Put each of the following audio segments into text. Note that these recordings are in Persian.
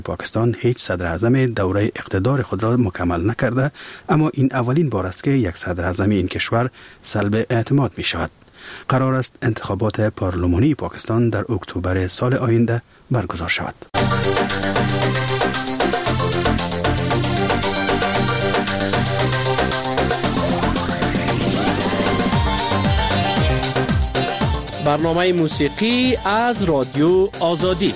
پاکستان هیچ صدر اعظم دوره اقتدار خود را مکمل نکرده، اما این اولین بار است که یک صدر اعظم این کشور سلب اعتماد می شود. قرار است انتخابات پارلمانی پاکستان در اکتبر سال آینده برگزار شود. برنامه موسیقی از رادیو آزادی.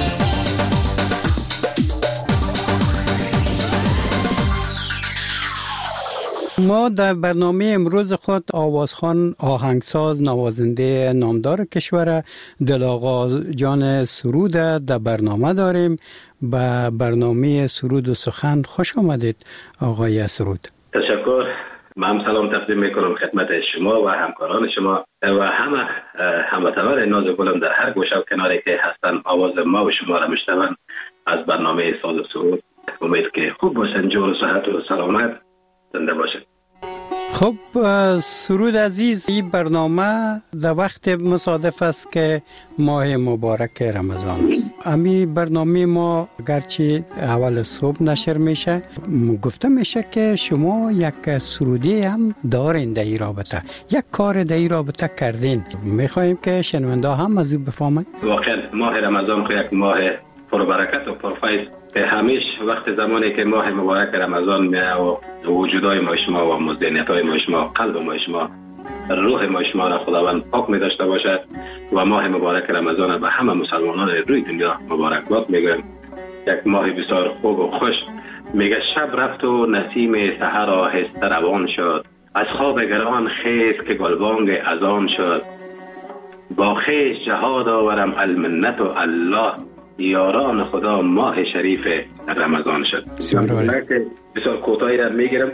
ما در برنامه امروز خود آوازخوان، آهنگساز، نوازنده نامدار کشور دل‌آقا جان سرود در برنامه داریم. به برنامه سرود و سخن خوش آمدید آقای سرود. تشکر. من سلام تقدیم میکنم خدمت شما و همکاران شما و همه هموطنان ناز گلم در هر گوشه و کناری که هستن، آواز ما و شما را میشنون از برنامه ساز و سرود. امید که خوب باشن، جور و صحت و سلامت زنده باشن. خب سرود عزیز، این برنامه در وقت مصادف است که ماه مبارک رمضان است. امی برنامه ما گرچه اول صبح نشر میشه، گفته میشه که شما یک سرودی هم دارین در این رابطه، یک کار در این رابطه کردین. میخوایم که شنونده هم از این بفهمن. واقعا ماه رمضان خو یک ماه پربرکت و پرفیض که همیشه وقت زمانی که ماه مبارک رمضان میاد و وجودای ما شما و ذهنیتای ما شما، قلب ما شما، روح ما شما را خداوند پاک می داشته باشد و ماه مبارک رمضان به همه مسلمانان روی دنیا مبارکباد میگم. یک ماه بسیار خوب و خوش. میگه شب رفت و نسیم سحر آهسته روان شد، از خواب گران خیز که گلبانگ اذان شد. با خیش جهاد آورم المنت و الله، یاران خدا ماه شریف رمضان شد. بسیار کوتاهی را میگیرم.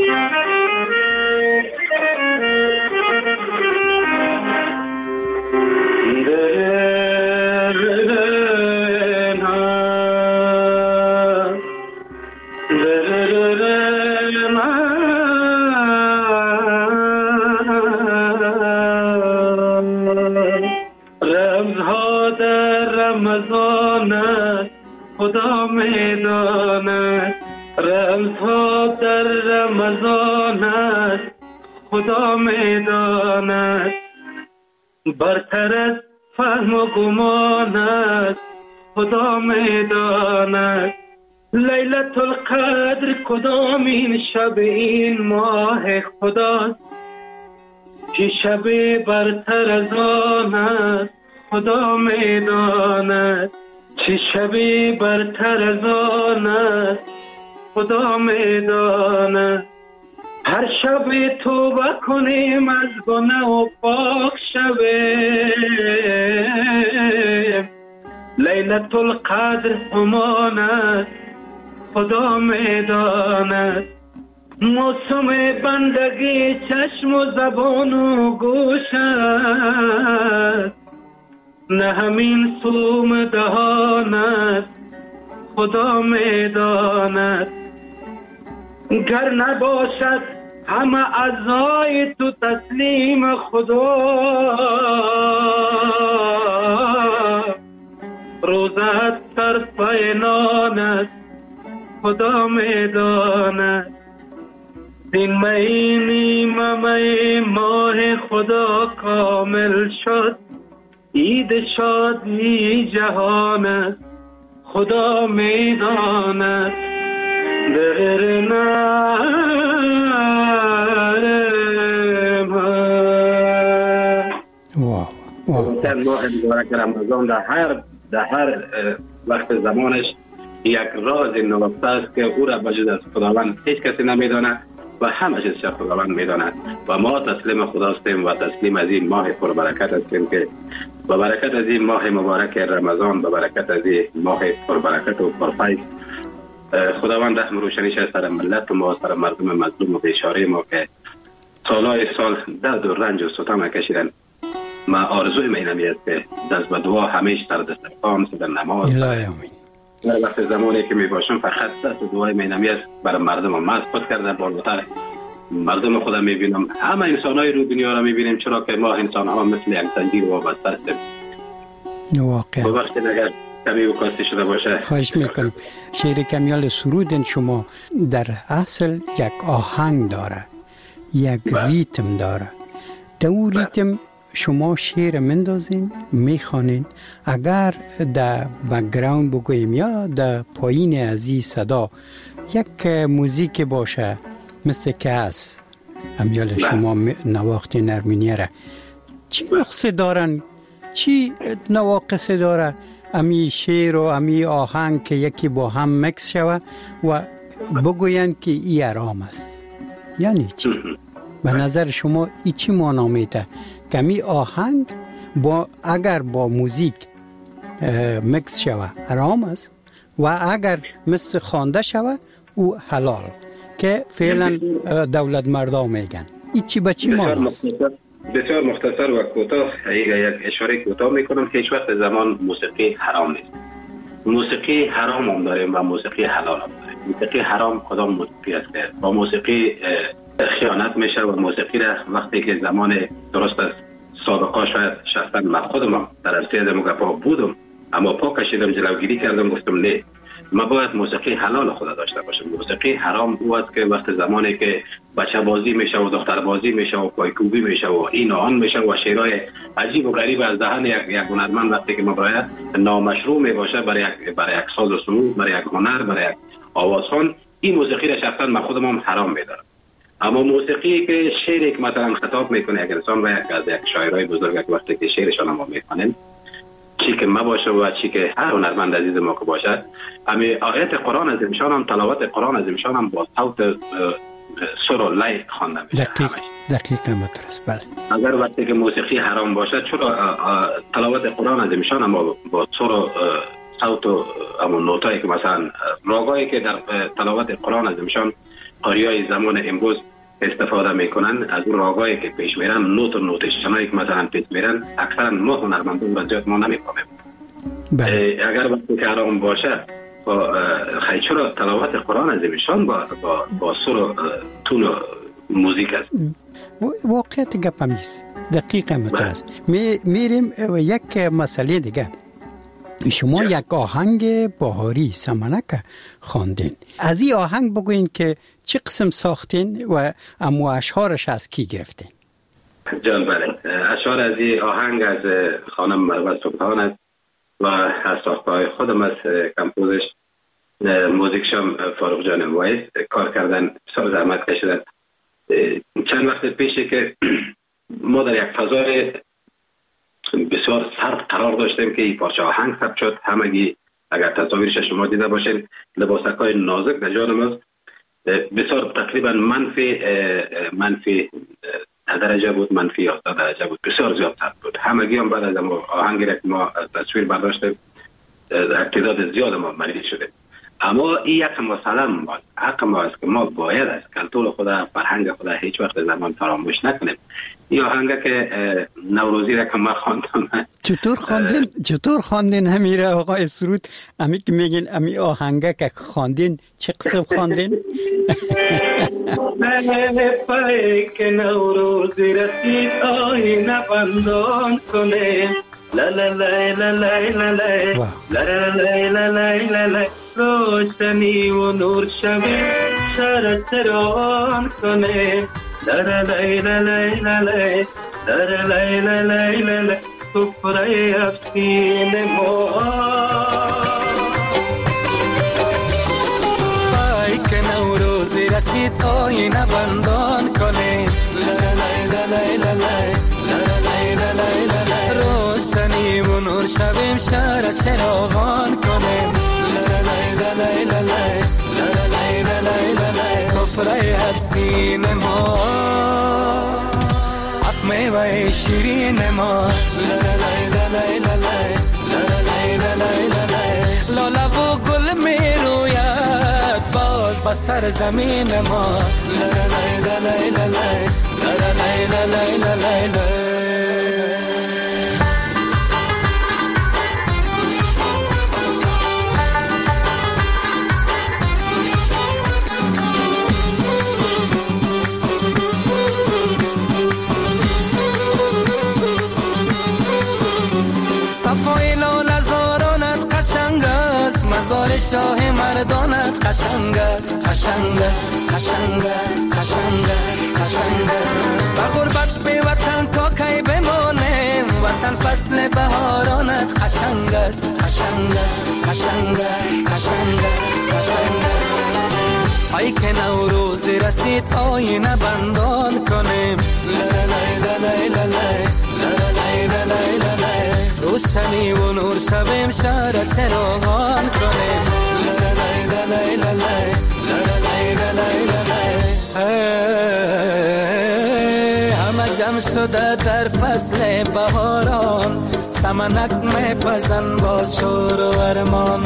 رمزها در رمضان خدا میداند، رمزها در رمضان است خدا میداند، برتر از فهم و گمان است خدا میداند. لیلت القدر کدامین شب این ماه خداست، که شب برتر از آن است خدا میداند، چه شبی برتر از آن است خدا میداند. هر شب توبه کنیم از گناه و پاک شویم، لیلت القدر همان است خدا میداند. موسم بندگی چشم و زبان و گوش است، نه همین سوم دهان است خدا میداند. گر نباشد همه اعضای تو تسلیم خدا، روزت صرف نان است خدا میداند. دین مهینی ممه ماه خدا کامل شد، عید شادی جهان است خدا میداند. در ماه مبارک رمضان در هر وقت زمانش یک راز نهفته است که او را بجز از خداوند هیچ کسی نمیداند و همه چیز خداوند میداند و ما تسلیم خدا هستیم و تسلیم از این ماه پربرکت هستیم که با برکت از این ماه مبارک رمضان، با برکت از این ماه پربرکت و پرفیض، خداوند رحم روشنیش سر ملت ما، سر مردم مظلوم و بیچاره ما که سالهای سال درد و رنج و ستم کشیدن. ما آرزوی ما اینمی که دست به دعا همیشه سر دسترخوان، سر نماز، در وقت زمانی که می باشم فقط دست دعای ما اینمی است برای مردم ما خود کرده. بالاتر مردم خدا می بینم، همه انسان‌های رو دنیا را می بینیم، چرا که ما انسان ها مثل یک زنجیر وابسته هستیم. واقعا کمی وکاسته شده باشه. خواهش میکنم. شعر کمیال سرود شما در اصل یک آهنگ داره، یک ریتم داره. در اون ریتم شما شعر مندازین، میخوانین. اگر در بکگراند بگوییم یا در پایین از این صدا یک موزیک باشه مثل که از امیال شما نواخت نرمینیره، چی نقصه دارن؟ چی نواقص داره امی شعر و امی آهنگ که یکی با هم مکس شوه و بگوین که ای آرام است؟ یعنی چی؟ به نظر شما ای چی معنا میده که امی آهنگ اگر با موزیک مکس شوه آرام است و اگر مثل خوانده شوه او حلال، که فعلا دولت مردم میگن. ای چی به چی معنا است؟ بسیار مختصر و کوتاه یک اشاره کوتاه میکنم که هیچ وقت زمان موسیقی حرام نیست. موسیقی حرام هم داریم و موسیقی حلال هم داریم. موسیقی حرام کدام موسیقی است؟ با موسیقی خیانت میشه و موسیقی را وقتی که زمان درست است سابقه شاید شخصا من خودم در عرصه دموگرافا بودم اما پا کشیدم، جلوگیری کردم، گفتم نه، ما باید موسیقی حلال خدا داشته باشیم. موسیقی حرام او است که وقت زمانی که بچه بازی میشه و دختر بازی میشه و پایکوبی میشه و این و آن میشه و شعرهای عجیب و غریب از دهن یک هنرمند وقتی که ما باید نامشروع می باشه برای یک ساز و سرود، برای یک هنر، برای یک آوازخوان، این موسیقی را شخصا من خودم هم حرام میدارم. اما موسیقی که شعری که مثلا خطاب میکنه یک انسان و یک شاعرای بزرگ وقتی که شعرشان ما میخوانیم، چی که ما باشه و چی که هر هنرمند عزیز ما که باشه، امی آیت قرآن از ایشان هم، تلاوت قرآن از ایشان هم با صوت سر و لای خوانده میشه. دقیقاً مترس. بله. اگر وقتی که موسیقی حرام باشه، چرا تلاوت قرآن از ایشان هم با سر و صوت و همون نوتایی که مثلا راگایی که در تلاوت قرآن از ایشان قاریای زمان امروز استفاده میکنن، از اون راگایی که پیش میرن، نوتشنایی که مثلا پیش میرن، اکثرا ما هنرمندان و زیاد ما نمیفهمیم. اگر وقتی که حرام باشه چرا تلاوت قرآن از ایشان با سر و تون و موزیک است؟ واقعیت گپ همیست. دقیقا مترس. میریم یک مسئله دیگه. شما یک آهنگ بهاری سمنک خواندین. از این آهنگ بگوین که چه قسم ساختین و امو اشعارش از کی گرفتین؟ جان بله، اشعار از این آهنگ از خانم مروه سبحان است و از ساخته‌های خودم از کمپوزش، موزیکشم فاروق جان وایس کار کردن، بسیار زحمت کشیدن. چند وقت پیشه که ما در یک فضای بسیار سرد قرار داشتیم که این پارچه آهنگ ثبت شد. همگی اگر تصاویرش شما دیده باشین، لباسک‌های نازک در جان ماست، بسیار تقریبا منفی درجه بود، منفی 11 درجه بود، بسیار زیاد سرد بود. همگی هم بعد از آهنگی که ما تصویر برداشتیم تعداد زیاد ما مریض شده. اما این یک مسئله حق ما است که ما باید از کلتور خدا، فرهنگ خدا هیچ وقت زمان فراموش نکنیم. این آهنگه که نوروزی را که من خواندم. چطور خواندین همیره آقای سرود؟ امی که میگین امی آهنگه که خواندین چه قسم خواندین؟ پای که نوروزی رسید آینه بندان کنه، لا لا لا لا لا لا لا لا لا روشنی و نور شبی شهر تهران کنه، لا لا لا لا لا لا لا لا سفره افسین ما پای که نوروزی رسید آینه بندان کنه، لا لا لا لا لا روشنی و نور شبیم شهر چراغان کنه، سفره افسین ما اف میوه شیرین ما، لاله و گل میروید باز بستر زمین ما، شاه مردانت قشنگ است، قشنگ است، قشنگ است، قشنگ است، قشنگ است. با غربت به وطن تا کی بمانیم، وطن فصل بهارانت قشنگ است، قشنگ است، قشنگ است، قشنگ است، قشنگ است. ای که نوروز رسید آینه بندان کنیم، لالای لالای لالای لالای لالای لالای، روشنی و نور شویم شهر چراغان کنیم، لالای لالای لالای لالای لالای لالای. همه جمع شده در فصل بهاران، سمنک میپزن با شور و ارمان.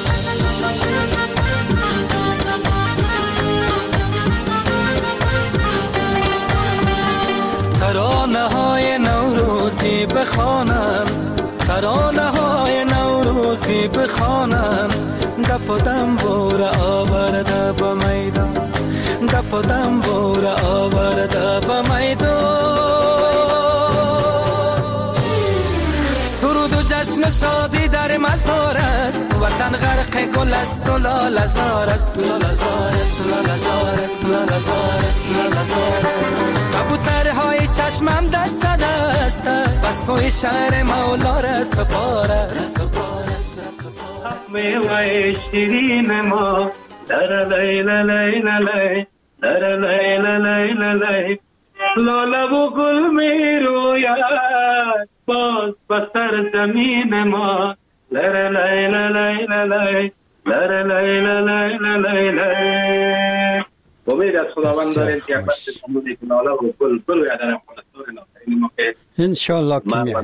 ترانه های نوروزی بخوانم، ترانه های نوروزی بخوانم، دف و دنبور آورده به میدان، دف و دنبور آورده به میدان. سرود و جشن و شادی در مزار است، وطن غرق گل است و لاله‌زار است، لاله‌زار است، لاله‌زار است، لاله‌زار است، لاله‌زار است. کبوترهای چشمم دست دست و سوی شهر مولا را سپار است. میوه شیرین ما در لیل لیل لی در لیل لیل لی، لاله و گل می روید باز بسر زمین ما، در لیل لیل لی در لیل لیل لی. امید از خداوند داریم که یک وقت زمانی که لاله و گل بروید در افغانستان نازنین ما که انشالله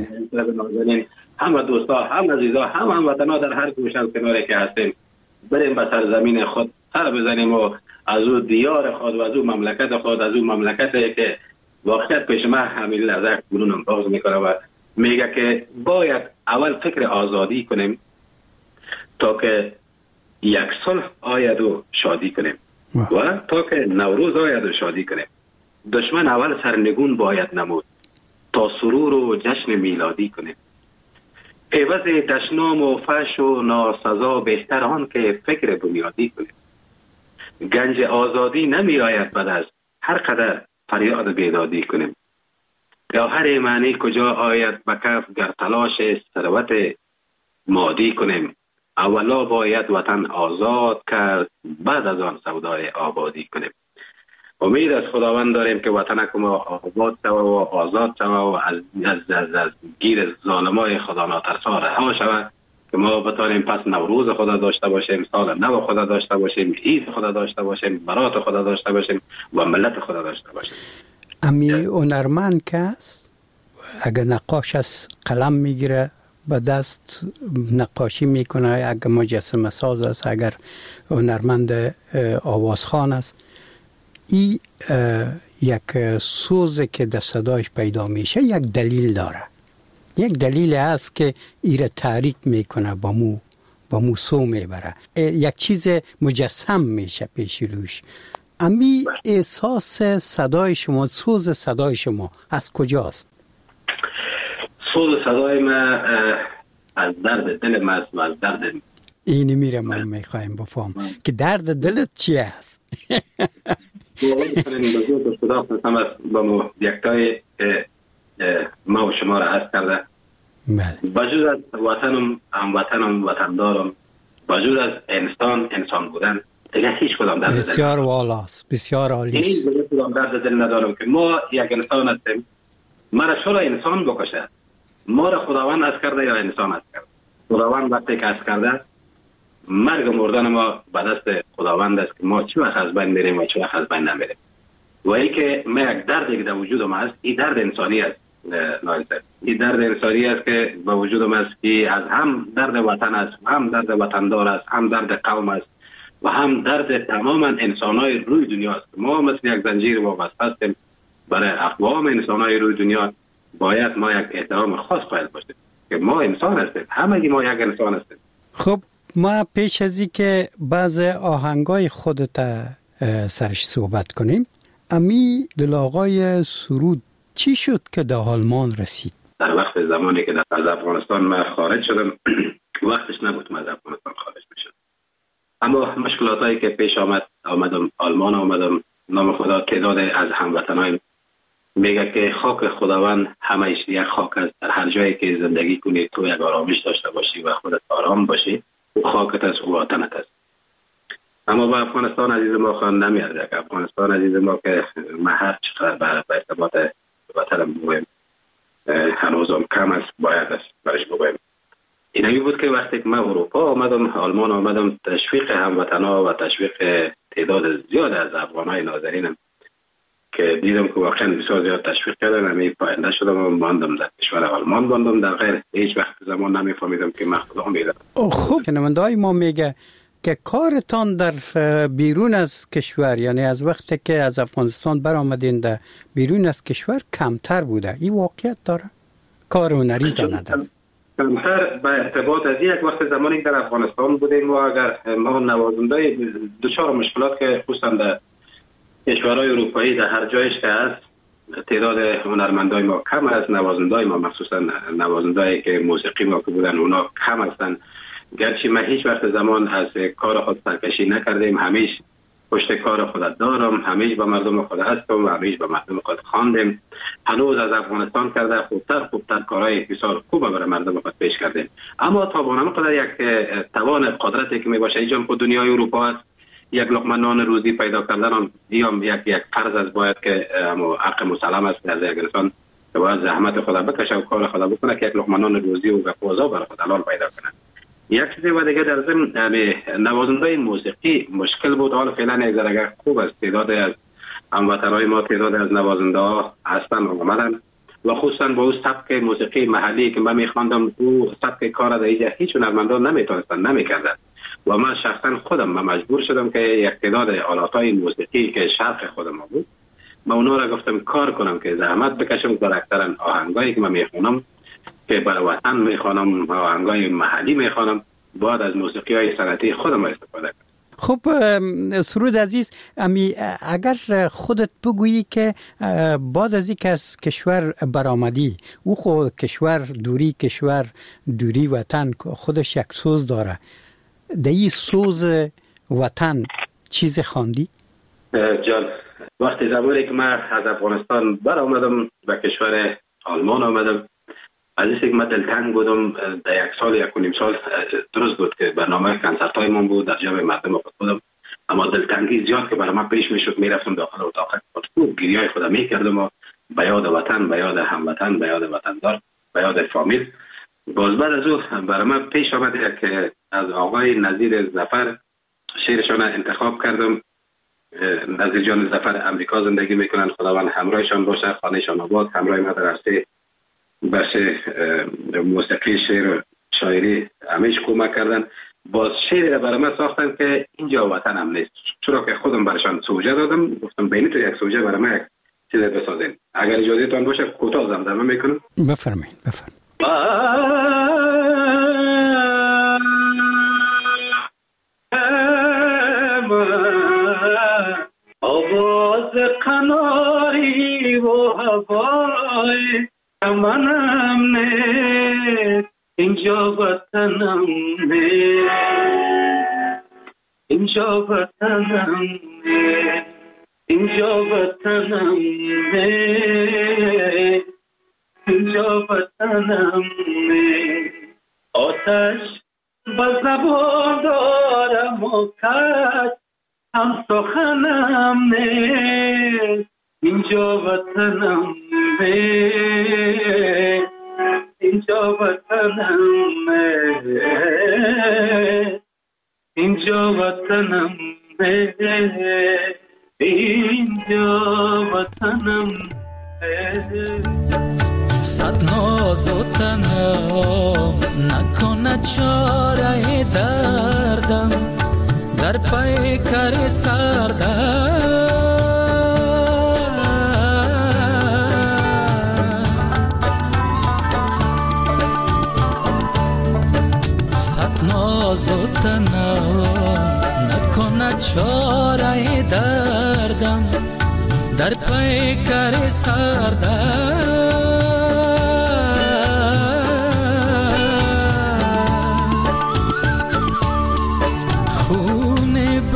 که همه دوستا، همه عزیزا، همه هموطنا در هر گوشه و کناری که هستیم بریم به سرزمین خود سر بزنیم و از او دیار خود و از او مملکت خود، از او مملکتی که واقعیت پیش من همین لحظه گلونم باز میکنه و میگه که باید اول فکر آزادی کنیم تا که یک صلح آید و شادی کنیم و تا که نوروز آید و شادی کنیم. دشمن اول سرنگون باید نمود تا سرور و جشن میلادی کنیم. عوض دشنام و فحش و ناسزا بهتر آن که فکر بنیادی کنیم. گنج آزادی نمی آید بعد از هر قدر فریاد بیدادی کنیم. گوهر معنی کجا آید به کف گر تلاش ثروت مادی کنیم. اولا باید وطن آزاد کرد بعد از آن سودای آبادی کنیم. امید از خداوند داریم که وطن ما آباد شود و آزاد شود و از گیر ظالمای خدا ناترسا رها شود که ما بتانیم پس نوروز خدا داشته باشیم، سال نو خدا داشته باشیم، عید خدا داشته باشیم، برات خدا داشته باشیم و ملت خدا داشته باشیم. امی هنرمند که است اگر نقاش از قلم میگیره به دست نقاشی میکنه، اگر مجسمه ساز است، اگر هنرمند آوازخوان است، این یک سوزه که در صدایش پیدا میشه یک دلیل داره. یک دلیل هست که ایره تحریک میکنه، با مو سو میبره، یک چیز مجسم میشه پیش روش. امی احساس صدای شما، سوز صدای شما از کجاست؟ سوز صدای ما از درد دل ما است و از درد اینی میره ما میخوایم بفهم که درد دلت چی است؟ خدا قسم است با ما یکتای ما و شما را عرض کرده. بجز از وطنم، هموطنم، وطندارم، بجز از انسان بودن دیگه هیچ کدام درد دل بسیار والاست، بسیار عالی است. هیچ کدام درد دل ندارم که ما یک انسان هستیم. ما را چرا انسان بکشه؟ ما را خداوند از کرده یا انسان از کرده؟ خداوند وقتی که از کرده مرگ و مردن ما به دست خداوند است که ما چه وقت از بین میریم و چه وقت از بین نمیریم. و این که ما یک دردی که در وجود ما است، این درد انسانی است. این درد انسانی است که به وجود ما است که از هم درد وطن است، هم درد وطندار است، هم درد قوم است و هم درد تماما انسان‌های روی دنیا است. ما مثل یک زنجیر وابسته هستیم برای اقوام انسان‌های روی دنیا. باید ما یک احترام خاص قائل باشیم که ما انسان هستیم، همگی ما یک انسان هستیم. خب ما پیش از این که بعض آهنگای خودت سرش صحبت کنیم، امی دل آقای سرود چی شد که در آلمان رسید؟ در وقت زمانی که از افغانستان من خارج شدم وقتش نبود من از افغانستان خارج بشم. اما مشکلاتایی که پیش آمدم آلمان آمدم، نام خدا تعداد از هموطنان میگه که خاک خداوند همیشه یک خاک است. در هر جایی که زندگی کنی تو یک آرامش داشته باشی و خودت آرام باشی، او خاکت است، او وطنت است. اما با افغانستان عزیز ما خوان نمیاد. افغانستان عزیز ما که ما هر چقدر به ارتباط وطنم بگویم هنوزم کم است، باید است برش بگویم. اینمی بود که وقتی که من اروپا آمدم، آلمان آمدم، تشویق هموطنا و تشویق تعداد زیاد از افغانای ناظرینم که دیدم که واقعا بسیار زیاد تشویق کردن، همی پاینده شدم و ماندم در کشور آلمان ماندم. در غیر هیچ وقت زمان نمیفهمیدم که من کدام میرم. خب شنونده‌های ما میگه که کارتان در بیرون از کشور، یعنی از وقتی که از افغانستان برآمدین در بیرون از کشور کمتر بوده. این واقعیت داره؟ کار هنری تا نداره کمتر به ارتباط از یک وقت زمانی در افغانستان بودیم و اگر ما نوازنده دچار مشکلات که خصوصا در کشورهای اروپایی در هر جایش که هست تعداد هنرمندای ما کم است، نوازندای ما مخصوصا نوازندایی که موسیقی ما که بودن اونا کم هستن. گرچه من هیچ وقت زمان از کار خود سرکشی نکردیم، همیش پشت کار خود دارم، همیش با مردم خود هستم و همیش با مردم خود خواندیم. هنوز از افغانستان کرده خوبتر کارهای بسیار خوب برای مردم خود پیش کردیم. اما تا بانم قدر یک توان قدرتی که می باشه ایجام که دنیای اروپا است، یک لقمه نان روزی پیدا کردن هم دیام یک فرض از باید که حق مسلم است از یک انسان که باید زحمت خود بکشه و کار خود بکنه که یک لقمه نان روزی و گپوزا برای خود حلال پیدا کنه. یک چیز و دیگه در ضمن نوازنده موسیقی مشکل بود. حالا فعلا یک ذره خوب است، تعداد از هموطنای ما تعداد از نوازنده ها هستن و آمدن و خصوصا با اون سبک موسیقی محلی که من میخواندم، او سبک کار در اینجا هیچ هنرمندان نمیتونستن نمیکردن و من شخصا خودم مجبور شدم که یک تعداد آلاتای موسیقی که شرق خودم بود من اونا را گفتم کار کنم که زحمت بکشم در اکثرا آهنگایی که من میخونم که برای وطن میخوانم، آهنگای محلی میخوانم، باید از موسیقی های سنتی خودم استفاده کنم. خب سرود عزیز، اگر خودت بگویی که بعد از اینکه از کشور برآمدی، او خود کشور دوری وطن خودش یک سوز داره، در این سوز وطن چیز خواندی؟ جان، وقتی زمانی که من از افغانستان برآمدم و کشور آلمان آمدم، از اینکه من دلتنگ بودم. در یک سال یک و نیم سال درست بود که برنامه کنسرت های من بود، در جمع مردم خود بودم، اما دلتنگی زیاد که برای من پیش میشد، میرفتم داخل اتاق خود گریه خودم میکردم و به یاد وطن، به یاد هموطن، به یاد وطندار، به یاد فامیل. باز بعد از او برای من پیش آمد که از آقای نظیر ظفر شعرشان انتخاب کردم. نظیر جان ظفر امریکا زندگی میکنن، خداوند همراهشان باشه، خانهشان آباد. همراه ما در عرصه بخش موسیقی، شعر و شاعری همیش کمک کردن. باز شعری را برای من ساختن که اینجا وطنم نیست، چرا که خودم برایشان سوژه دادم. گفتم بینی تو یک سوژه برای من یک چیز بسازین. اگر اجازه تان باشه کوتاه زمزمه میکنم. بفرمایید. آواز قناری و هوای منم نیست، اینجا وطنم نیست، اینجا وطنم نیست، اینجا وطنم نیست، اینجا وطنم نیست. آتش با زبان دارم و کس هم سخنم نیست، اینجا وطنم نیست، اینجا وطنم نیست، اینجا وطنم نیست، اینجا وطنم نیست. صد ناز و تنم نکنه چاره دردم، در پیکر سردم صد ناز و تنم نکنه چاره دردم، در پیکر سردم خوب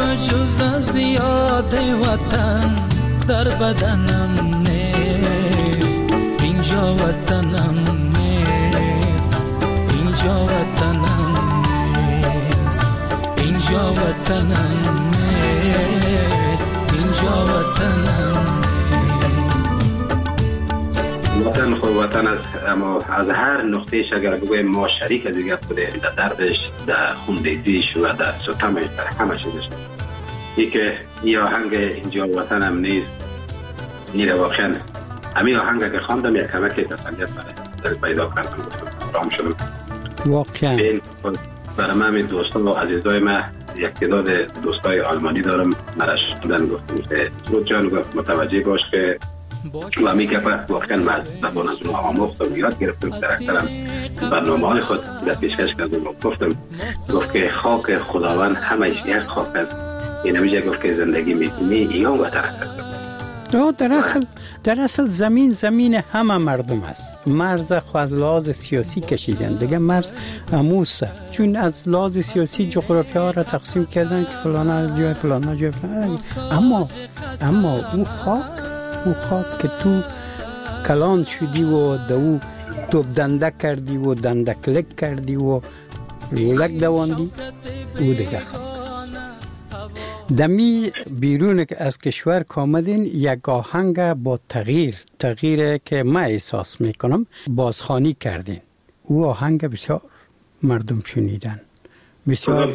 بجز از یاد وطن در بدنم نیست. اینجا وطنم نیست، اینجا وطنم نیست، اینجا وطنم نیست، اینجا وطنم نیست. وطن خود وطن است، اما از هر نقطهش اگر بگویم ما شریک از دیگر بودیم در دردش، در خونریزیش و در ستمش، در همه چیزش. ای که این آهنگ اینجا وطنم نیست، این واقعا همین آهنگ که خواندم یک کمک تسلیت برای پیدا کردم، رام شدم واقعا. برای من همین دوستان و عزیزای من یک تعداد دوستای آلمانی دارم، مرش شدن گفتم که سرود جان گفت متوجه باش که و می که واقعا من زبان از اون آموختم یاد گرفتم، در اکثرم برنامه های خود در پیشکش کردم و گفتم گفت که خاک خداوند همش یک خاک است. این همیشه گفت که زندگی میکنی ایام وطن است. در اصل زمین همه مردم است. مرز خو از لحاظ سیاسی کشیدن دیگه، مرز اموسه، چون از لحاظ سیاسی جغرافیا را تقسیم کردن که فلان جای فلان جای فلان. اما او خاک که تو کلان شدی و دو توپ دنده کردی و دنده کلک کردی و لولک دواندی، او دیگه خاک. دمی بیرون از کشور کامدین یک آهنگ با تغییر که من احساس میکنم بازخوانی کردین. او آهنگ بسیار مردم شنیدن، بسیار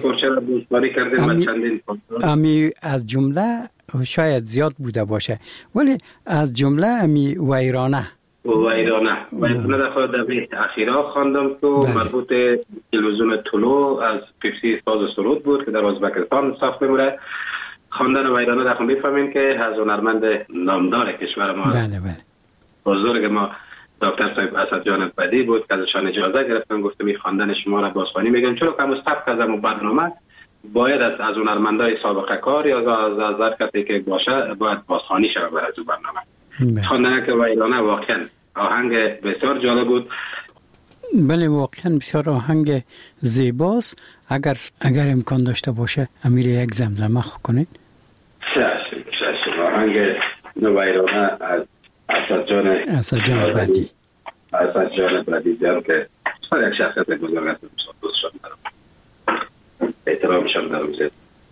امی از جمله شاید زیاد بوده باشه، ولی از جمله امی ویرانه در خود دمی اخیرا خواندم تو مربوط تلویزیون طلوع از پیپسی ساز سرود بود که در ازبکستان ساخته بوده. خواندن ویرانه در خود میفهمیم که از هنرمند نامدار کشور ما، بله بزرگ ما دکتر صاحب اسد جان بدی بود که ازشان اجازه گرفتم، گفتم این خواندن شما را بازخوانی میگم، چون که مستحق از برنامه باید از هنرمندای سابقه کار یا از هر کسی که باشه باید بازخوانی شود برای از برنامه. خواندن که ویرانه واقعا آهنگ بسیار جالب بود. بله واقعا بسیار آهنگ زیباست. اگر امکان داشته باشه امیر یک زمزمه کنید. شش آهنگ ویرانه از اسد جان بدی. اسد جان بدی جان که یک شخصیت بزرگ است، دوستشان دارم، احترامشان دارم زیاد.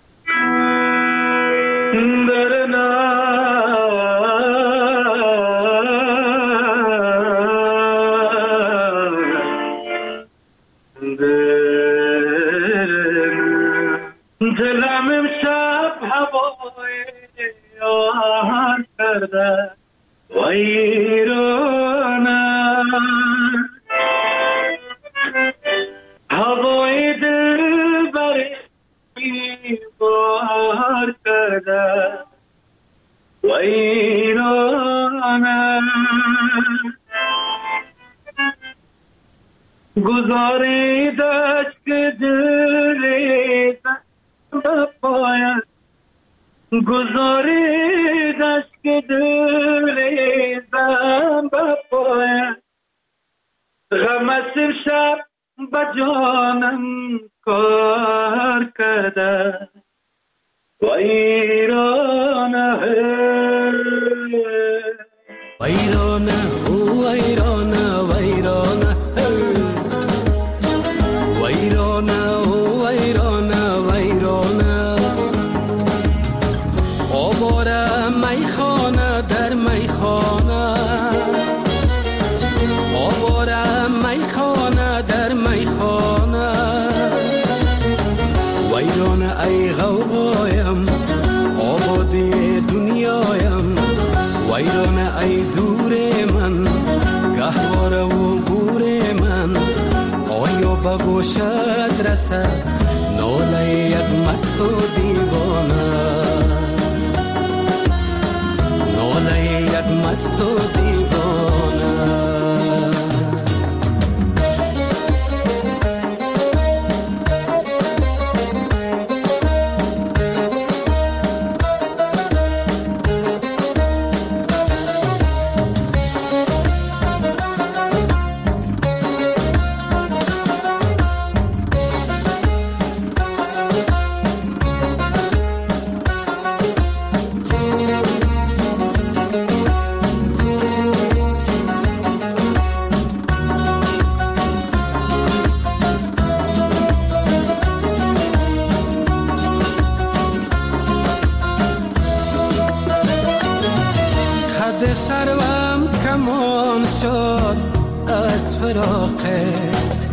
دلم امشب هوای آهن کرده ویرانه، هوای دل بری بار کرده ویرانه، گذاریدش که دلی بپاید، گذاریدش که دلی بپاید، غم از شب به جانم کار کرده ویرانه ویرانه ویرانه ویرانه ویرانه ویرانه ویرانه، آواره میخانه در میخانه، آواره میخانه در میخانه، ویرانه ای غوغایم آبادی دنیایم، ویرانه ای دور من گهواره و گور من، آیا به گوشت رسد ناله یک مست و دیوانه، ناله یک مست و دیوانه. شد از فراقت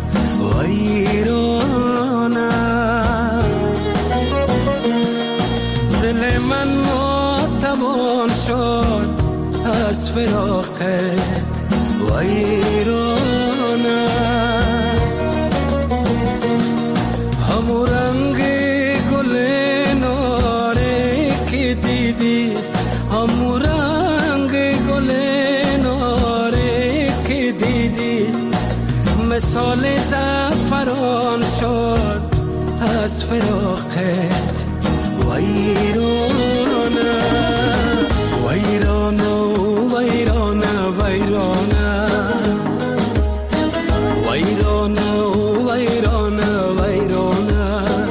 ویرانم، دل من ناتوان شد از فراقت ویرانم، همو رنگ گل ناره که دیدی، همو رنگ گل ناره که دیدی، مثال زعفران شد از فراقت ویرانه ویرانه ویرانه ویرانه ویرانه ویرانه ویرانه.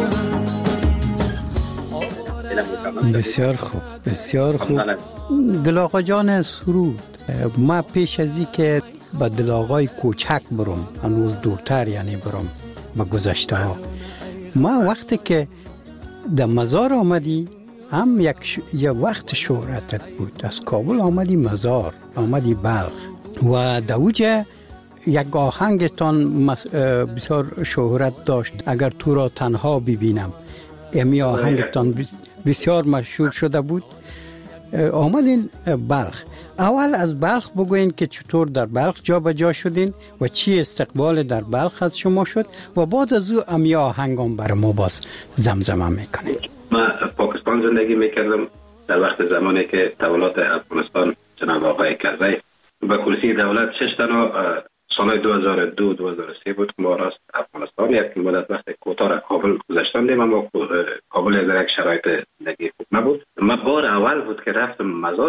بسیار خوب، بسیار خوب. دل آقا جان سرود، ما پیش از این که با دل آقای کوچک برم، هنوز دورتر یعنی برم با گذشته ها، ما وقتی که در مزار آمدی هم یک وقت شهرتت بود، از کابل آمدی مزار، آمدی بلخ و دوجه یک آهنگتان بسیار شهرت داشت، اگر تو را تنها ببینم، امی آهنگتان بسیار مشهور شده بود. آمدین بلخ، اول از بلخ بگوین که چطور در بلخ جا به جا شدین و چی استقبال در بلخ از شما شد و بعد از او امی آهنگان بر ما باز زمزمه میکنین. من پاکستان زندگی میکردم در وقت زمانی که دولت افغانستان جناب آقای کرزی به کرسی دولت 6 تنها سال 2002-2003 بود که ما راست افغانستان یک مدت وقت کوتاه کابل گذاشتندیم، اما کابل از یک شرایط زندگی خوب نبود. من بار اول بود که رفتم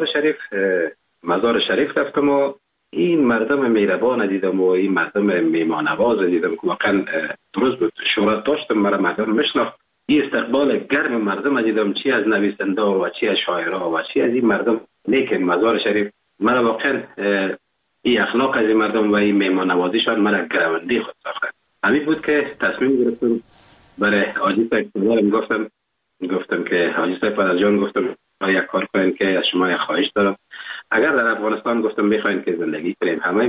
مزار شریف رفتم و این مردم مهربان دیدم و این مردم میهمانواز دیدم که واقعا درست بود، شهرت داشتم، مرا مردم میشناخت. این استقبال گرم مردم دیدم، چی از نویسنده و چی از شاعرها و چی از این مردم. لیکن مزار شریف مرا واقعا این اخلاق از این مردم و این مهمان نوازیشان مرا گرونده خود ساخت. همین بود که تصمیم گرفتم برای حاجی صاحب گفتم که حاجی صاحب پدرجان، گفتم یک کار کنین که از شما یک خواهش دارم، اگر در افغانستان گفتم میخواین که زندگی کنیم همه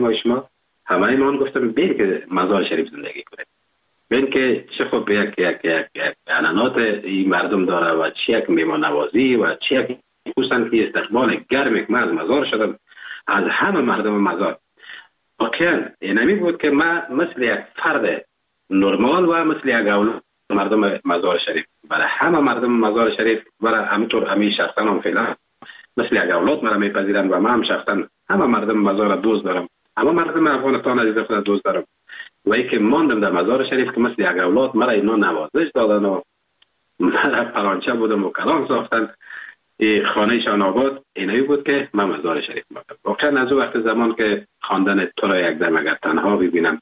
ما گفتم بین که مزار شریف زندگی کنیم، بین که چه خوب یک عنعنات این مردم داره و چه یک مهمان نوازی و چه یک خصوصا که استقبال گرمی که من از مزار شدم از همه مردم مزار. واقعا اینمی بود که من مثل یک فرد نرمال و مثل یک اولاد مردم مزار شریف، برای همه مردم مزار شریف، برای همینطور همین شخصا هم فعلا مثل یک اولاد مرا میپذیرند و من هم شخصا همه مردم مزار دوست دارم، همه مردم افغانستان عزیز خود دوست دارم و ای که ماندم در مزار شریف که مثل یک اولاد مرا اینا نوازش دادن و مرا پرانچه بودم و کلام ساختن. خانهشان آباد اینایی بود که من مزار شریف ماندم. واقعا از وقت زمان که خواندن تو را یک دم اگر تنها ببینم،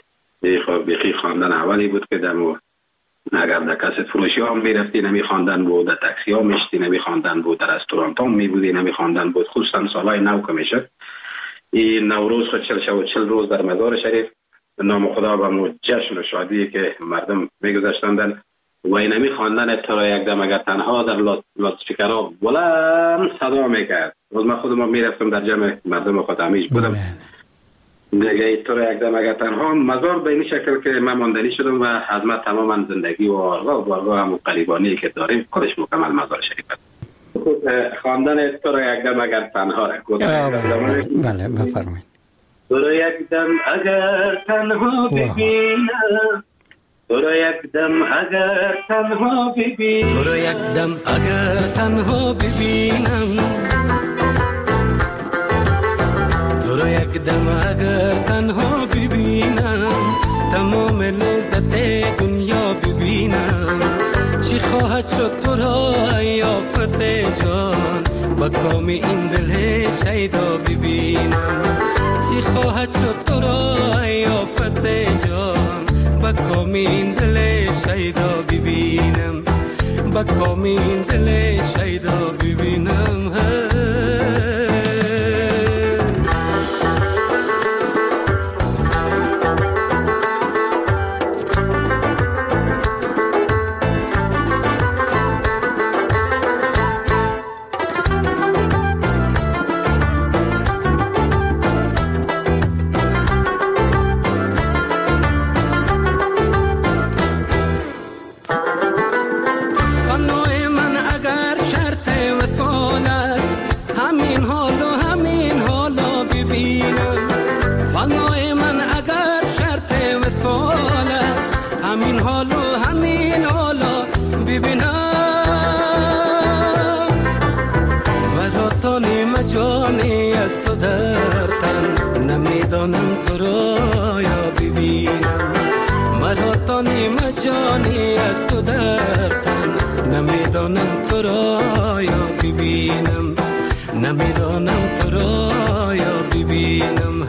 بیخی خواندن اولی بود که دمو اگر در کسات فروشی ها میرفتی نمی خواندن بود، در تاکسی ها میشتی نمی خواندن بود، در رستوران ها می بودی نمی خواندن بود. خصوصا سالهای نو که میشد این نوروز خود 40 روز در مزار شریف نام خدا و جشن و شادی که مردم میگذاشتندن و اینمی خواندن تو را یک دم اگر تنها در لاسپیکرها بلند صدا میکرد. روز من خودم میرفتم در جمع مردم خود همیش بودم دیگه تو را یک دم اگر تنها مزار به این شکل که من ماندنی شدم و از من تماما زندگی و آرگاه همون قریبانی که داریم خودش مکمل مزار شریف است. خواندن تو را یک دم اگر تنها بله بفرمایید. تو را یک دم اگر تنها ببینم، تو را یک دم اگر تنها ببینم، تو را یک دم اگر تنها ببینم، تو را یک دم اگر تنها ببینم، تمام لذت دنیا ببینم. چی خواهد شد تو را یافت جان، با کام این دل شیدا ببینم. چی خواهد شد تو را یافت جان، با کام این دل شیدا ببینم، با کام این دل شیدا ببینم. نمیدانم تو را یا ببینم، مرا تا نیمه جانی از تو در تن، نمیدانم تو را یا ببینم، نمیدانم تو را یا ببینم.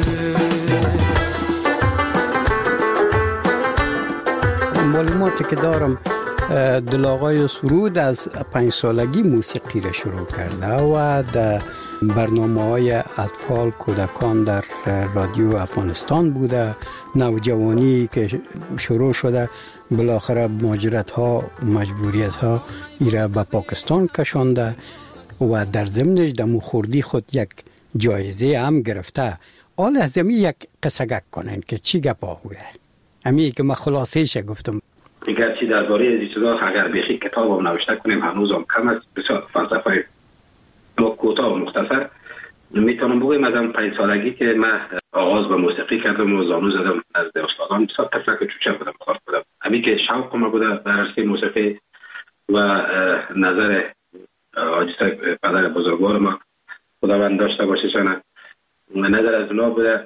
معلوماتی که دارم دل آقای سرود از 5 سالگی موسیقی را شروع کرده و در برنامه‌های اطفال کودکان در رادیو افغانستان بوده. نوجوانی که شروع شده بالاخره مهاجرت‌ها مجبوریت‌ها ایره به پاکستان کشانده و در ضمنش دمو خوردی خود یک جایزه هم گرفته. حال از این یک قصه کنین که چی گپا بوده؟ همین که من خلاصه‌اش گفتم. اگر چی درباره این چیزا اگر بخی کتاب نوشته کنیم هنوز هم کم است. بسیار فلسفه کوتاه و مختصر میتونم بگویم از 5 سالگی که من آغاز به موسیقی کردم و زانو زدم نزد استادان. بسیار طفلک چوچه بودم، خورد بودم. همین که شوق ما بوده در عرصه موسیقی و نظر حاجی صاحب پدر بزرگوار ما خداوند داشته باشه شنه نظر از اونا بوده.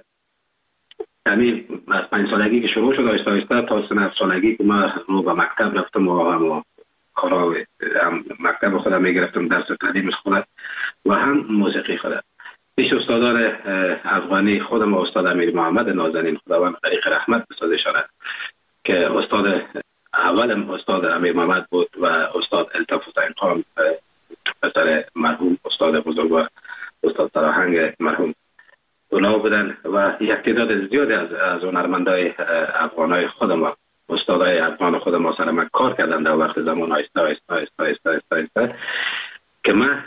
همین از 5 سالگی که شروع شد آهسته آهسته تا سن 7 سالگی که من رو به مکتب رفتم و هم کارا هم مکتب خودم میگرفتم، درس تعلیم خودم و هم موسیقی خودم. پیش استادان افغانی خودم و استاد امیر محمد نازنین خداوند غریق رحمت بسازشان که استاد اولم استاد امیر محمد بود و استاد الطاف حسین خان پسر مرحوم استاد بزرگوار استاد سراهنگ مرحوم اونا بودن و یک تعداد زیادی از هنرمندای افغانای خودم و استادای افغان خودم ما سر من کار کردن در وقت زمان آیسته که من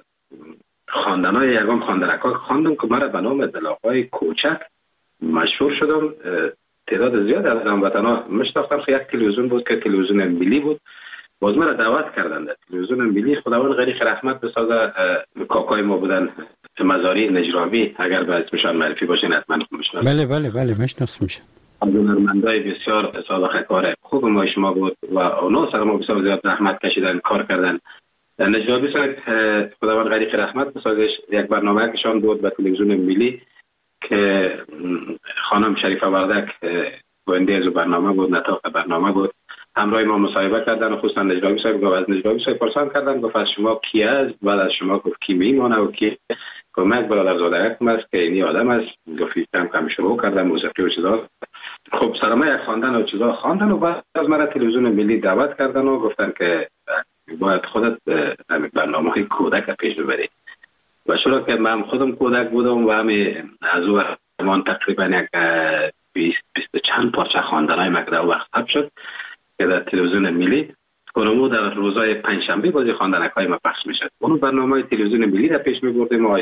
خواندنای یگان خواندنکا خواندم که مرا به نام دلاغای کوچک مشهور شدم. تعداد زیاد از هموطنا میشناختم. یک تلویزیون بود که تلویزیون ملی بود، باز مرا دعوت کردن در تلویزیون ملی. خداوند غریق رحمت بسازه. کاکای ما بودن مزاری نجرامی، اگر به اسمشان معرفی باشین حتما میشناسید. بله میشناسم. از هنرمندای بسیار سابقه کار خوب ما شما بود و اونا سر ما بسیار زیاد زحمت کشیدن، کار کردن. نجرامی صاحب خداوند غریق رحمت بسازش یک برنامه کشان بود به تلویزیون ملی که خانم شریفه وردک گوینده از برنامه بود، نطاق برنامه بود. همراه ما مصاحبه کردن و خصوصا نجرامی صاحب گفت از نجرامی صاحب پرسان کردن گفت از شما کی است؟ بعد از شما گفت کی میمونه و کی کمک برادرزاده یک است که اینی آدم است. گفت کم شروع کردن موسیقی و چیزا. خب سرما یک خواندن و چیزا خواندن و بعد از مرا تلویزیون ملی دعوت کردن و گفتن که باید خودت برنامه‌های کودک پیش ببری. و شروع که من خودم کودک بودم و همین از اون زمان تقریبا یک 20 چند پارچه خواندنای من در وقت ثبت شد که در تلویزیون ملی اونمو در روزهای پنجشنبه بازی خواندنکای ما پخش میشد. اون برنامه‌های تلویزیون ملی در پیش می‌بردیم و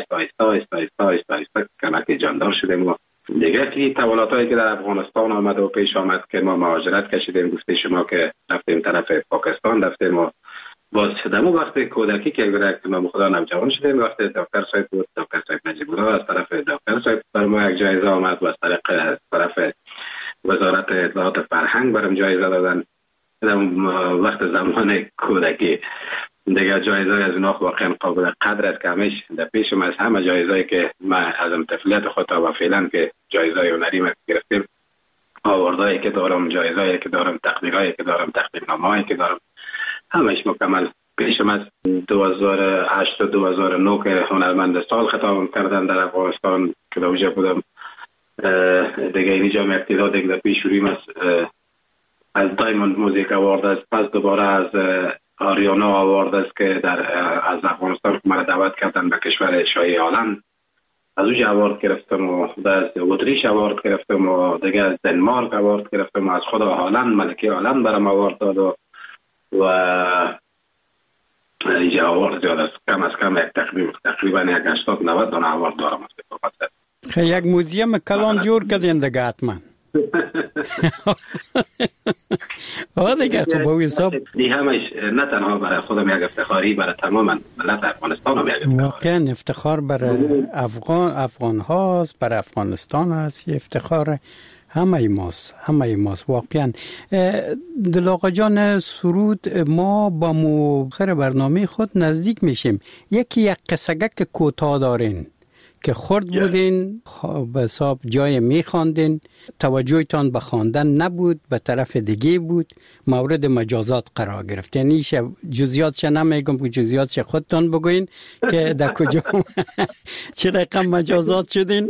آیسته کمک جاندار شدیم و دیگه که تولاتایی که در افغانستان آمد و پیش آمد که ما مهاجرت کشیدیم. گفته شما که رفتیم طرف پاکستان، رفتیم و باز دمو وقت کودکی که اگر ما خدا نوجوان شدیم وقت دکتر صاحب بود، دکتر صاحب نجیب‌الله از طرف دکتر صاحب بر ما یک جایزه آمد و از طرف وزارت اطلاعات فرهنگ برام جایزه دادن. در وقت زمان کودکی دیگه جایزه از اونا واقعا قابل قدر است که همیشه در پیشم از همه جایزه‌ای که من از طفولیت خود تا فعلا که جایزه هنری ما گرفتیم، آوردایی که دارم، جایزه‌ای که دارم، تقدیرایی که دارم، تقدیرنامه‌ای که دارم، همش مکمل پیشم از 2008 و 2009 که هنرمند سال خطاب کردن در افغانستان که در اونجا بودم. دیگه اینجا هم اقتدار دیگه در پیش شروعیم از دایموند موزیک آوارد است، پس دوباره از آریانا آوارد است که از افغانستان مرا دعوت کردن به کشور شاهی هلند، از اونجا آوارد گرفتم و از اتریش آوارد گرفتم و دیگه از دنمارک آوارد گرفتم و از خود هلند ملکه هلند برام آوارد داد و اینجا آوارد زیاد است. کم از کم تقریبا 80-90 دانه آوارد دارم است. یک موزیم کلان جور کردین دیگه حتما. دیگه خب او حساب این همش نه تنها برای خودم یک افتخاری، برای تمام ملت افغانستان هم یک افتخار. واقعا افتخار برای افغان هاست، برای افغانستان هست، افتخار همه ماست واقعا. دل آقا جان سرود، ما با مؤخر برنامه خود نزدیک میشیم. یک قصه‌گک کوتاه دارین که خرد بودین به حساب جای میخواندین، توجهتان به خواندن نبود، به طرف دیگه بود، مورد مجازات قرار گرفت. یعنی جزئیاتش نمیگم که جزئیاتش خودتان بگوین که در کجا چه رقم مجازات شدین.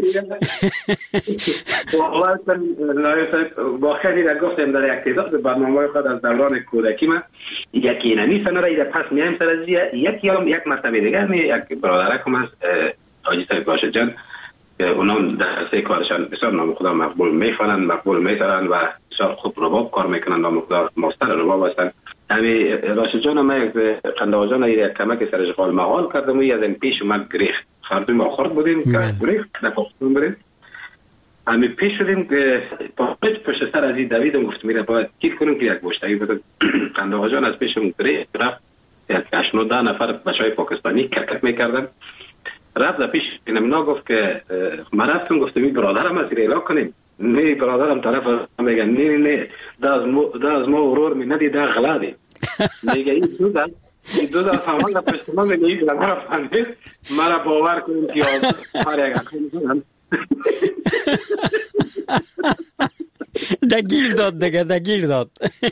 با خیلی در گفتم در یک تعداد برنامه خود از دوران کودکی من یکی نمیسن را پس میایم سر از یکی هم یک مرتبه دیگه یک برادرکم از حاجی صاحب باشد جان که اونا در سه کارشان بسیار نام خدا مقبول میخوانند، مقبول میترند و بسیار خوب رباب کار میکنند، نام خدا ماستر رباب هستند. همین راشد جان ما یک قنداق جان یک کمک سرش قال مقال کردم و از این پیش اومد گریخت خردیم ما خورد بودیم که گریخت نفاقتون بریم همین پیش شدیم که پشت سر از این دویدم گفت میره باید کیل کنیم که یک گوشتایی بود. قنداق جان از پیشم گریخت رفت، یک 8-9 نفر بچهای پاکستانی کرکت میکردن، رفت در پیش اینم گفت که ما رفتم گفتم این برادرم از ریلا کنیم، نه برادرم طرف میگه نه ده از ما ورور می ندی ده غلادی میگه این دو دا فهمان پشت ما میگه این برادر فهمید مرا باور کنیم که هر یک کنیم دگیر داد دیگه دگیر داد.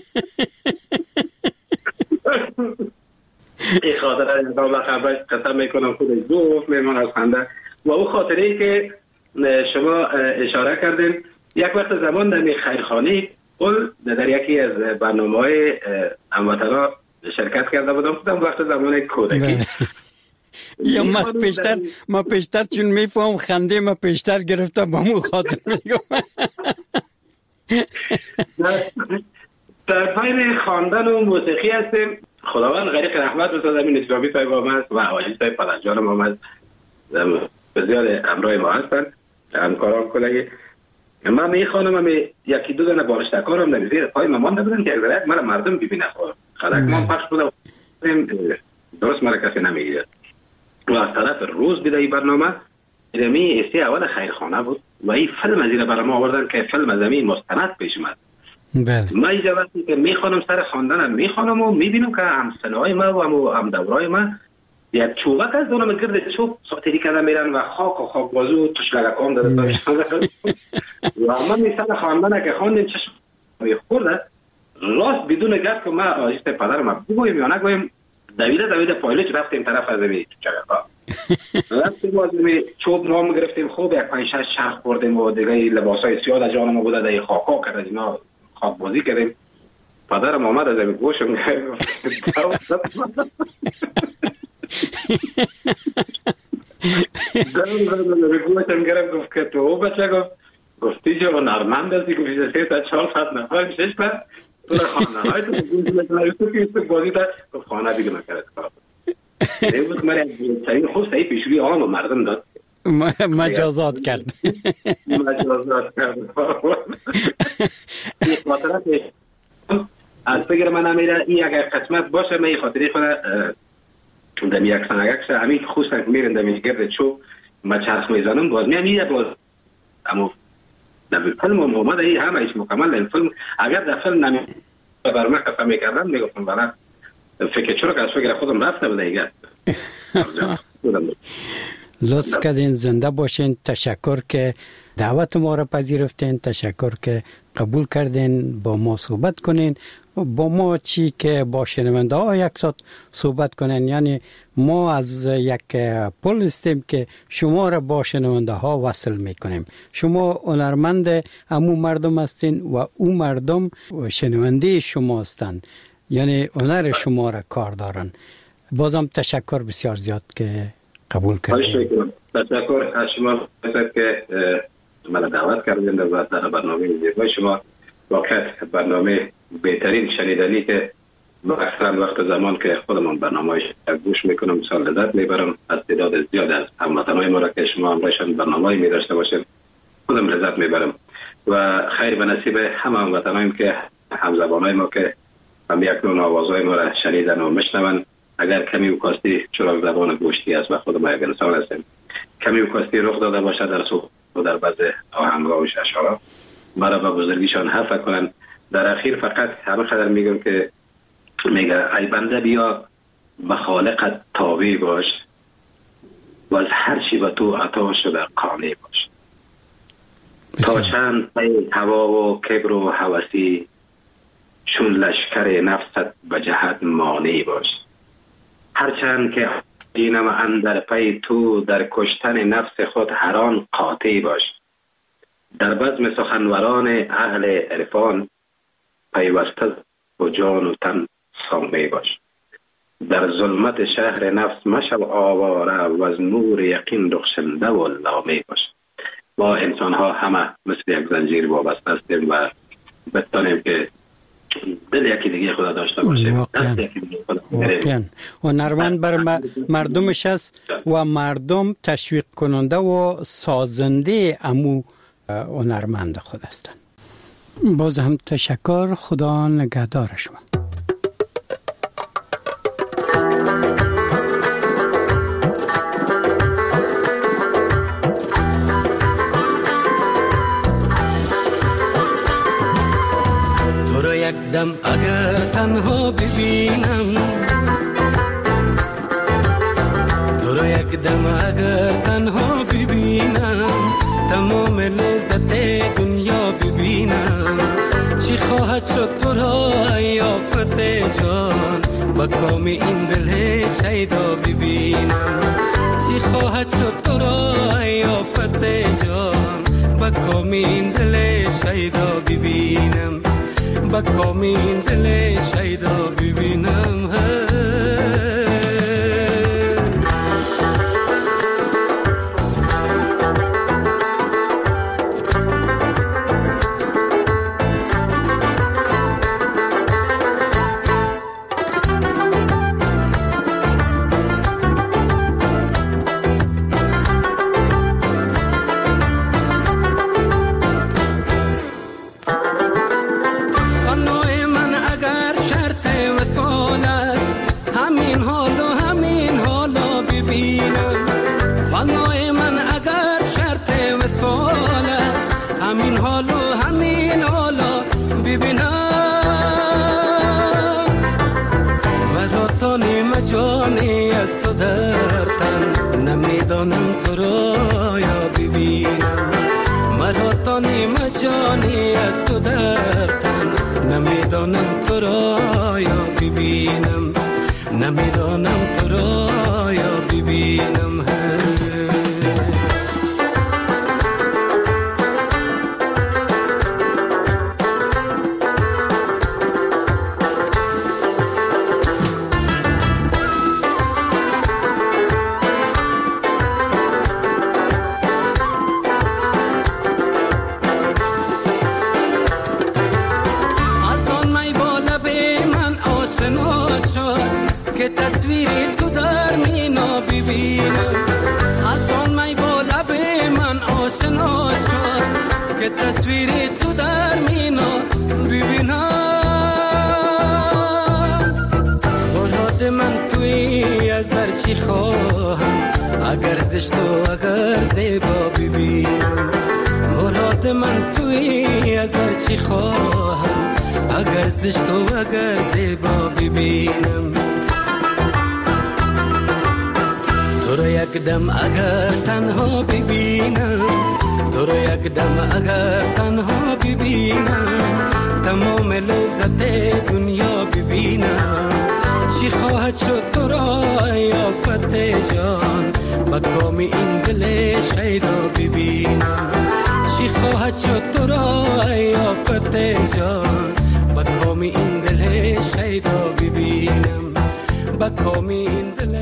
این خاطره از اول خبرش قسم میکنم خودش گفت میمان از خنده و او خاطره ای که شما اشاره کردین یک وقت زمان در خیرخانه قل در یکی از برنامه‌های هموطنا شرکت کرده بودم خودم وقت زمان کودکی. یا ما پیشتر چون میفهم خنده ما پیشتر گرفتم با مو خاطر میگم. در پایین خواندن و موسیقی هستیم. خداوند غریق رحمت بسازد امین اسلامی صاحب آمد و حاجی صاحب پدرجان ما آمد بسیار همراه ما هستند همکاران کلگی. من میخوانم یکی دو دانه بارشتکارم نمیزیر پای ما مانده بودن که اگر یک مرا مردم ببینه خلق ما پخش بودم درست مرا کسی نمیگیرد و از طرف روز بیده ای برنامه می استی اول خیرخانه بود و این فیلم از این برای ما آوردن که فیلم زمین مستند پیش اومد. ما اینجا وقتی که میخوانم سر خواندنم میخوانم و میبینم که همسنهای ما و هم دورای ما یک چوبک از دونم گرد چوب ساتری کده میرن و خاک بازو تشلگکام داده داشتن و من میسن خواندن که خواندیم چشم خورده راست بدون گفت که ما آجیست پدرم بگویم یا نگویم دویده پایلوچ رفتیم طرف از می چگرها رفتیم باز می چوب نام گرفتیم خوب یک 5-6 شرخ خوردیم و دیگه لباسای سیاد از جانم بوده در خاکا کرد از اینا خاک بازی کردیم. پدرم آمد از گوشم گوشم گرم گفت که تو بچه گفتی چه و نرمند هستی گفتی 3-4 نفر میشش بعد تو خانه های تو گوشت بازی داد گفت خانه دیگه نکرد کار این بود مرا چنین خوب سعی پیشوی آن و مردم داد مجازات کرد این خاطرات از فکر من نمیره این اگر قسمت باشه من این خاطری خود دمی یک سنگکش همین خوستن که میرن دمی گرد چوب ما چرخ میزنم باز میره باز اما در فیلم هم اومده این همه ایش مکمل در فیلم اگر در فیلم نمی برمه قسم میکردم میگفتم بله فکر چرا که از فکر خودم رفته بوده ایگه لطف کردین، زنده باشین. تشکر که دعوت ما را پذیرفتین، تشکر که قبول کردین با ما صحبت کنین. با ما چی که با شنونده ها یک ساعت صحبت کنین، یعنی ما از یک پل هستیم که شما را با شنونده ها وصل میکنیم. شما هنرمند همون مردم هستین و او مردم شنونده شما هستند، یعنی هنر شما را کار دارن. بازم تشکر بسیار زیاد که قبول کردین. تشکر از شما که من دعوت کردین در برنامه زیبای شما. واقعا برنامه بهترین شنیدنی که اکثرا وقت زمان که خودمان برنامه‌اش گوش میکنم بسیار لذت میبرم. از تعداد زیاد از هموطنان ما را که شما همراهشان برنامه‌ای می‌داشته باشید خودم لذت میبرم و خیر به نصیب همه هموطنانیم که همزبانای ما که هم یکنون آوازهای ما را شنیدن و میشنون. اگر کمی وکاستی چراغ زبان گوشتی است و خود ما یک انسان هستیم، کمی وکاستی رخ داده باشد در صحبت و در بعض آهنگ‌ها و اشعارها مرا به بزرگیشان حرف کنن. در اخیر فقط همه خدر میگم که میگه ای بنده بیا به خالقت تابع باش و از هر چی به تو عطا شده قانع باش. تا چند پی هوا و کبر و هوسی، چون لشکر نفست به جهت مانع باش. هرچند که اینم اندر پی تو، در کشتن نفس خود هران قاطع باش. در بزم سخنوران اهل عرفان، پیوسته و جان و تن سامع باش. در ظلمت شهر نفس مشو آواره، و از نور یقین رخشنده و لامع باش. ما انسان ها همه مثل یک زنجیر وابسته هستیم و بتانیم که دل یکی دیگه خدا داشته باشیم. واقعا هنرمند بر مردمش است و مردم تشویق کننده و سازنده امو هنرمند خود هستند. باز هم تشکر. خدا نگهدار شما. دم اگر تنها ببینم، تو رو یک دم اگر تنها ببینم، تمام لذت دنیا ببینم. چی خواهد شد تو را یافت جان، با کام این دل شیدا ببینم. چی خواهد شد تو را یافت جان، با کام این دل شیدا ببینم. با کامین دل شیدا ببینم. جانی از تو در تن، نمیدانم تو را یا ببینم. مرا تانی مجانی از تو در تن، نمیدانم تو را یا ببینم. نمیدانم تو را یا ببینم. که تصویری تو در مینا ببینم. از آن می با لب من آشنا شد، که تصویری تو در مینا ببینم. مراد من توی از در چی خواهم، اگر زشت و اگر زیبا ببینم. مراد من توی از در چی خواهم، اگر زشت و اگر زیبا ببینم. تو رو یک دم اگر تنها ببینم، تو رو یک دم اگر تنها ببینم، تمام لذت دنیا ببینم. چی خواهد شد تو را یافت جان، با کام این دل شیدا ببینم. چی خواهد شد تو را یافت جان، با کام این دل شیدا ببینم. با کام این دل